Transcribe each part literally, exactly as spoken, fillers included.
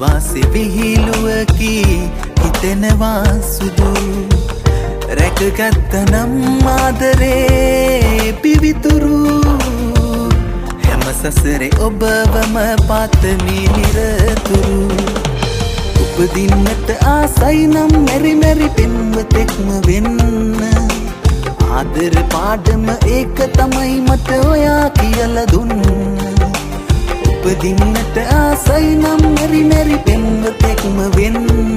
වාසේ විහිළුවකි හිතෙනවා සුදු රැකගත්ත නම් ආදරේ පිවිතුරු හැම සසරේ ඔබවම පාතමි නිරතුරු උපදින්නට ආසයි නම් මෙරි මෙරි පෙම්වතෙක්ම වෙන්න ආදර පාඩම ඒක තමයි මට ඔයා කියලා දුන්න උපදින්නට ආසයි නම් මෙරි මෙරි පෙම්වතෙක්ම වෙන්න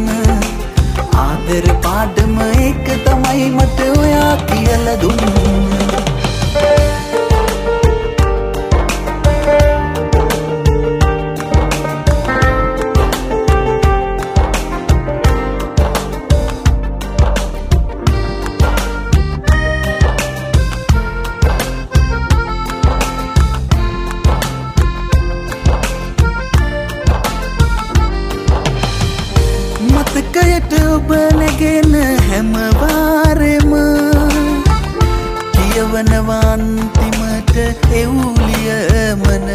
ආදර පාඩම ඒක තමයි මට ඔයා කියලා දුන්න මතකයට ඔබ නැගෙන හැම වාරෙම කියවනවා අන්තිමට එවුලියමන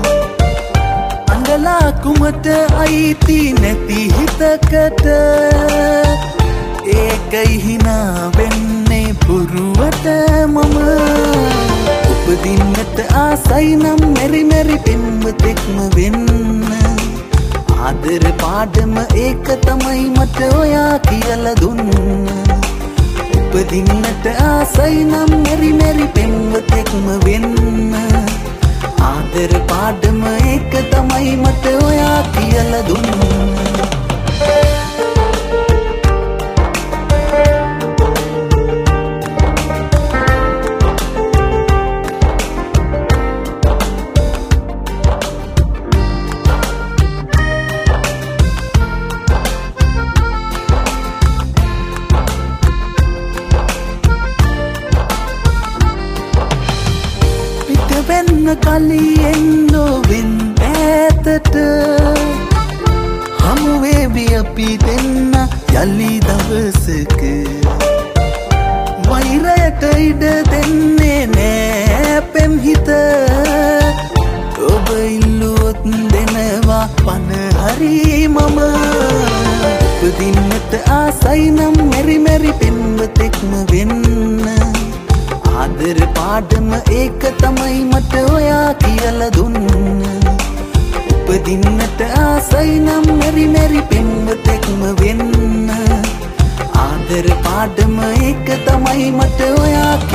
අඟලා කුමට අයිති නැති හිතකට ඒකයි හිනා වෙන්නේ පුරුවට මම උපදින්නට ආසයි නම් මෙරි මෙරි පෙම්වතෙක්ම වෙන්න ආදර පාඩම ඒක තමයි මට ඔයා කියලා දුන්න උපදින්නට ආසයි නම් මෙරි මෙරි පෙම්වතෙක්ම වෙන්න ආදර පාඩම ඒක තමයි මට ඔයා කියලා දුන්න වෙන්න කලියෙන් නොවෙන් ඈතට හමු වේවි අපි දෙන්න යලි දවසක වෛරයට ඉඩ දෙන්නේ නෑ පෙම් හිත ඔබ ඉල්ලුවොත් දෙනවා පණ හරි මම උපදින්නට ආසයි නම් මෙරි මෙරි පෙම්වතෙක්ම වෙන්න ආදර පාඩම ඒක තමයි මට ඔයා කියලා දුන්න උපදින්නට ආසයි නම් මෙරි මෙරි පෙම්වතෙක්ම වෙන්න ආදර පාඩම ඒක තමයි මට ඔයා